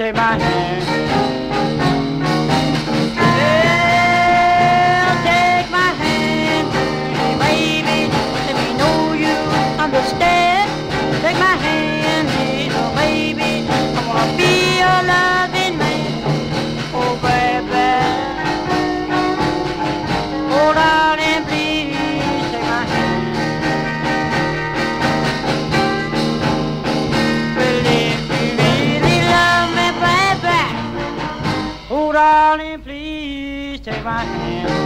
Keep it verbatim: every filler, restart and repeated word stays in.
take my hand. Well, take my hand, baby, let me know you understand. Take my hand, little baby, I wanna be your loving man. Oh, baby, oh, darling, please take my hand. Well, if you really love me, baby, oh, darling, please take my hand.